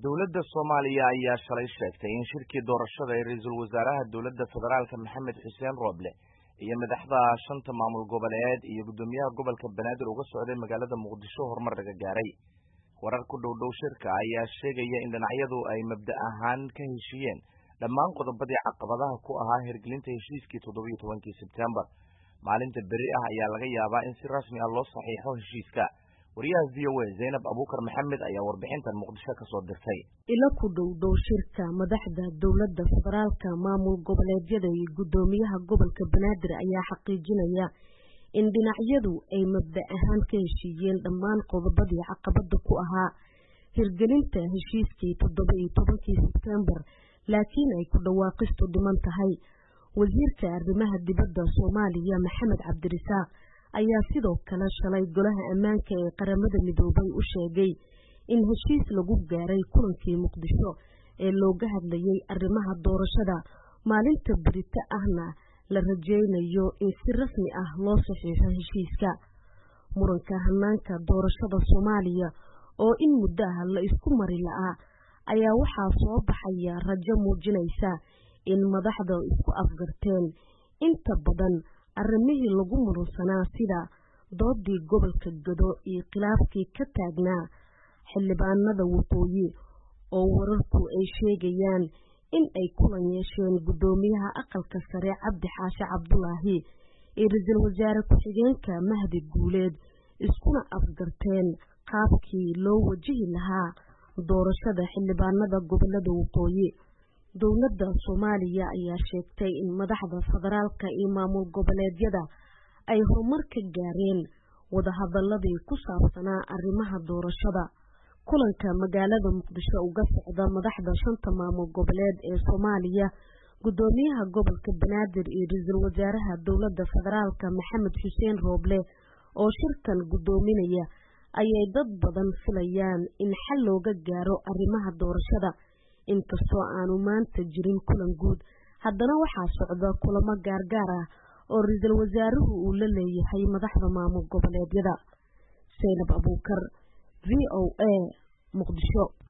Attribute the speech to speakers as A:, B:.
A: Dowladda Soomaaliya ayaa shalay sheegtay in shirkii doorashada ee ra'iisul wasaaraha dowladda federaalka Maxamed Xuseen Roble iyo madaxda shanta maamul goboleed iyo gudoomiyaha gobolka Banaadir uga socday magaalada Muqdisho horumar laga gaaray. Warar ku dhow shirka ayaa sheegaya in dhinacyadu ay mabda ahaan ka heshiiyeen dhammaan qodobadii caqabadaha ku ahaa hirgelinta heshiiskii 17 Sebtembar. Maalinta beri ah ayaa laga yaabaa in si rasmi ah loo saxiixo heshiiska. wariyaha VOA Zainab Abuukar Maxamed ayaa warbixintan Muqdisho ka soo dirtay.
B: Ila ku dhow shirka madaxda dowladda federaalka maamul goboleedyada iyo gudoomiyaha gobolka Banaadir ayaa xaqiijinaya in dhinacyadu ay mabda ahaan ka heshiiyeen dhammaan qodobadii caqabada ku ahaa hirgelinta heshiiskii 17 Sebtembar, laakiin ay ku dhawaaqistu dhiman tahay. Wasiirka arrimaha dibadda Soomaaliya Maxamed Cabdirasaaq ayaa sidoo kale shalay golaha ammaanka ee qaramada midoobay u sheegay in heshiis lagu gaaray kulankii Muqdisho ee looga hadlayay arrimaha doorashada maalinta berita ahna la rajaynayo in si rasmi ah loo saxiixo heshiiska. Muranka hanaanka doorashada Soomaaliya oo in muddo ah la isku mari la'aa ayaa waxaa soo baxaya rajo muujinaysa in madaxda isku afgarteen inta badan arrimihii lagu muransanaa sida doodii gobolka Gado iyo khilaafkii ka taagnaa xildhibaanada waqooyi oo wararku ay sheegayaan in ay kulan yeesheen gudoomiyaha aqalka sare Cabdi Xaashi Cabdulaahi iyo ra'iisul wasaare ku-xigeenka Mahdi Guuleed iskuna afgarteen qaabkii loo wajihi lahaa doorashada xildhibaanada gobolada waqooyi. Dowladda Soomaaliya ayaa sheegtay in madaxda federaalka iyo maamul goboleedyada ay horumar ka gaareen wadahadaladii ku saabsanaa arrimaha doorashada. Kulanka magaalada Muqdisho uga socda madaxda shanta maamul goboleed ee Soomaaliya, gudoomiyaha gobolka Banaadir iyo ra'iisul wasaaraha dowladda federaalka Maxamed Xuseen Roble oo shirkan gudoominaya ayay dad badan filayaan in xal looga gaaro arrimaha doorashada. Inkastoo aanu maanta jirin kulan guud, haddana waxaa socda kulamo gaargaar ah oo ra'iisul wasaaruhu uu la leeyahay madaxda maamul goboleedyada. Zainab Abuukar, VOA, Muqdisho.